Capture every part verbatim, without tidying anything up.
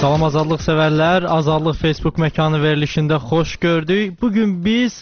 Salam azadlıq sevərlər, Azadlıq Facebook məkanı verilişində xoş gördük. Bugün biz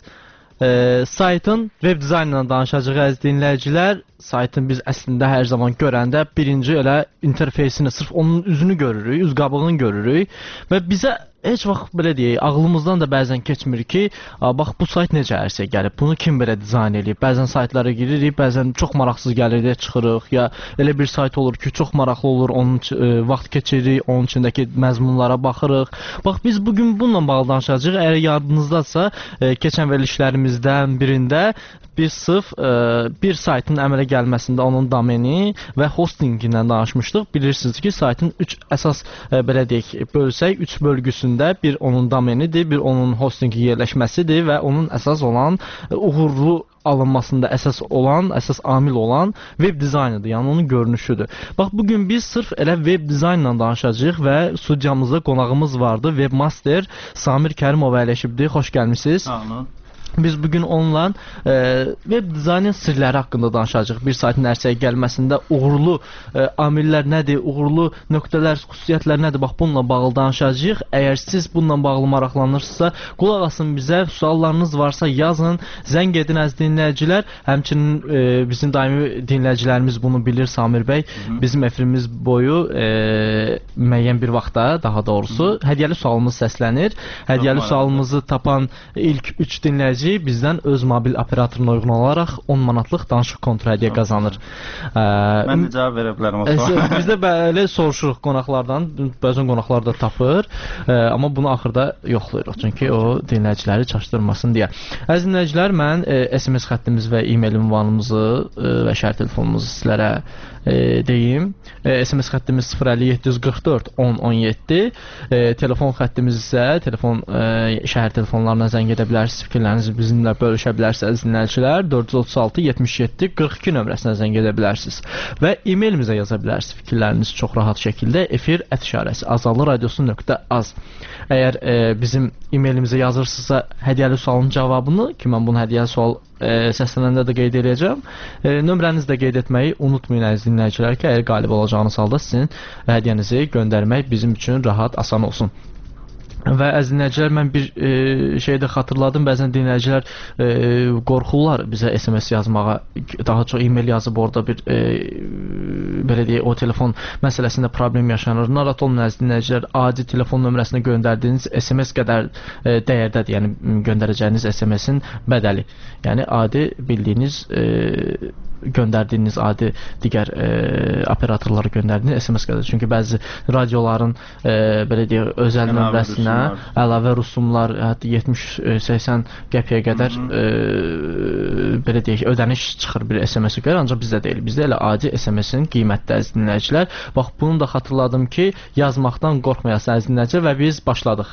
e, saytın web dizaynından danışacağıq əziz dinləyicilər. Saytın biz əslində hər zaman görəndə birinci elə interfeysini, sırf onun üzünü görürük, üz qabığını görürük və bizə heç vaxt belə deyək, ağlımızdan da bəzən keçmir ki, bax bu sayt necə ərsə gəlib, bunu kim belə dizayn edib? Bəzən saytlara giririk, bəzən çox maraqsız gəlir deyə çıxırıq, ya elə bir sayt olur ki, çox maraqlı olur, onun e, vaxt keçiririk, onun içindəki məzmunlara baxırıq. Bax biz bugün bununla bağlı danışacağıq. Əgər yadınızdadsa, e, keçən verilişlərimizdən birində biz sırf e, bir saytın əmələ gəlməsində onun domeni və hostingindən danışmışdıq. Bilirsiniz ki, saytın üç əsas e, belə deyək, bölsək, üç bölgüsünü bir onun domenidir, bir onun hostingi yerləşməsidir və onun əsas olan uğurlu alınmasında əsas olan, əsas amil olan web dizaynıdır, yəni onun görünüşüdür. Bax, bugün biz sırf elə web dizaynla danışacağıq və studiyamızda qonağımız vardı, webmaster Samir Kərimov əyləşibdir. Xoş gəlmisiniz. Sağ olun. Biz bugün onunla e, web dizaynın sirləri haqqında danışacağıq. Bir saytın ərsəyə gəlməsində uğurlu e, amillər nədir, uğurlu nöqtələr, xüsusiyyətlər nədir? Bax, bununla bağlı danışacağıq. Əgər siz bununla bağlı maraqlanırsınızsa, qulaq asın bizə, suallarınız varsa yazın, zəng edin əziz dinləyicilər. Həmçinin e, bizim daimi dinləyicilərimiz bunu bilir, Samir bəy. Hı -hı. Bizim efirimiz boyu e, müəyyən bir vaxtda, daha doğrusu, Hı -hı. hədiyyəli sualımız səslənir. Hədiyyəli sualımızı tapan ilk üç dinləyici bizdən öz mobil operatoruna uyğun olaraq on manatlıq danışıq kontradiya qazanır. Ə, Mən də cavab verə bilərəm o suala. Biz də belə soruşuruq qonaqlardan, bəzən qonaqlar da tapır, ə, amma bunu axırda yoxlayırıq, çünki o dinləyiciləri çaşdırmasın deyə. Əziz dinləyicilər, mən ə, S M S xəttimiz və e-mail ünvanımızı ə, və şəhər telefonumuzu sizlərə ə, deyim. Ə, S M S xəttimiz sıfır əlli yeddi yüz qırx dörd on on yeddi, ə, telefon xəttimiz isə telefon ə, şəhər telefonlarına zəng edə bilərsiniz, fikirlərinizi bizimlə bölüşə bilərsiniz dinləyicilər. dörd yüz otuz altı yetmiş yeddi qırx iki nömrəsinə zəng edə bilərsiniz və e-mailimizə yaza bilərsiniz fikirlərinizi çox rahat şəkildə efir ət işarəsi azadlıq radiosu nöqtə az. Əgər e, bizim e-mailimizə yazırsınızsa hədiyyəli sualın cavabını, ki mən bunu hədiyyəli sual e, səslənəndə də qeyd edəcəm, e, nömrənizi də qeyd etməyi unutmayın əziz dinləyicilər ki, əgər qalib olacağınız halda sizin hədiyyənizi göndərmək bizim üçün rahat, asan olsun. Və əziz dinləyicilər, mən bir e, şey də xatırladım, bəzən dinləyicilər e, qorxurlar bizə S M S yazmağa, daha çox e-mail yazıb orada bir e, belə deyək, o telefon məsələsində problem yaşanır. Narahat olmayın əziz dinləyicilər, adi telefon nömrəsinə göndərdiyiniz S M S qədər e, dəyərdədir, yəni göndərəcəyiniz S M S-in bədəli. Yəni adi bildiyiniz e, göndərdiyiniz adi digər e, operatorlara göndərdiyiniz S M S qədər. Çünki bəzi radioların e, belə deyək, özəl nömrəsinə əlavə rüsumlar, hətta yetmiş səksən qəpiyə qədər e, belə deyək, ödəniş çıxır bir S M S-ə görə, ancaq bizdə deyil. Bizdə elə adi S M S-in qiymətli əziz dinləyicilər. Bax, bunu da xatırladım ki, yazmaqdan qorxmayasınız əziz dinləyicilər və biz başladıq.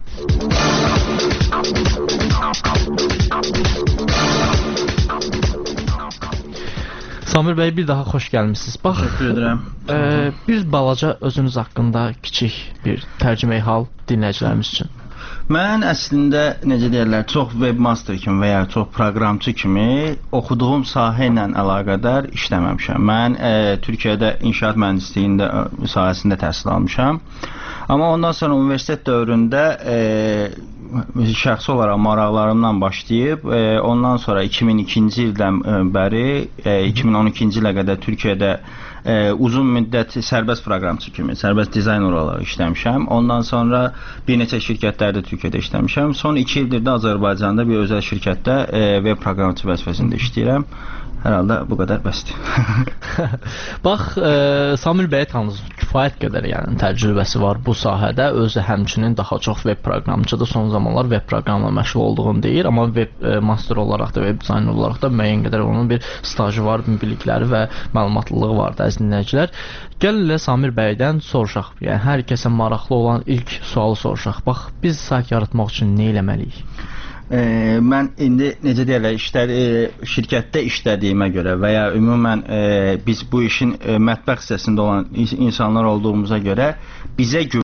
Samir bəy, bir daha xoş gəlmişsiniz. Bax, e, bir balaca özünüz haqqında kiçik bir tərcüməyi hal dinləyicilərimiz üçün. Mən əslində, necə deyirlər, çox webmaster kimi və ya çox proqramçı kimi oxuduğum sahə ilə əlaqədar işləməmişəm. Mən e, Türkiyədə inşaat mühəndisliğində sahəsində təhsil almışam. Amma ondan sonra universitet dövründə e, şəxsi olaraq maraqlarımdan başlayıb, e, ondan sonra iki min ikinci ildən bəri, e, iki min on ikinci ilə qədər Türkiyədə e, uzun müddət sərbəst proqramçı kimi, sərbəst dizayner olaraq işləmişəm. Ondan sonra bir neçə şirkətlərdə Türkiyədə işləmişəm. Son iki ildir də Azərbaycanda bir özəl şirkətdə e, web proqramçı vəzifəsində işləyirəm. Hər halda bu qədər bəsdir. Bax, e, Samir bəyə tanısınız, kifayət qədər yəni təcrübəsi var bu sahədə. Özü həmçinin daha çox web proqramçıdır. Son zamanlar web proqramla məşğul olduğunu deyir, amma web e, master olaraq da, web dizayner olaraq da müəyyən qədər onun bir stajı var, bilikləri və məlumatlılığı var da əziz dinləyicilər. Gəlin elə Samir bəydən soruşaq. Yəni hər kəsə maraqlı olan ilk sualı soruşaq. Bax, biz sayt yaratmaq üçün nə etməliyik? E, mən indi necə deyirlər, işlər, e, şirkətdə işlədiyimə görə və ya ümumən e, biz bu işin e, mətbəx hissəsində olan insanlar olduğumuza görə bizə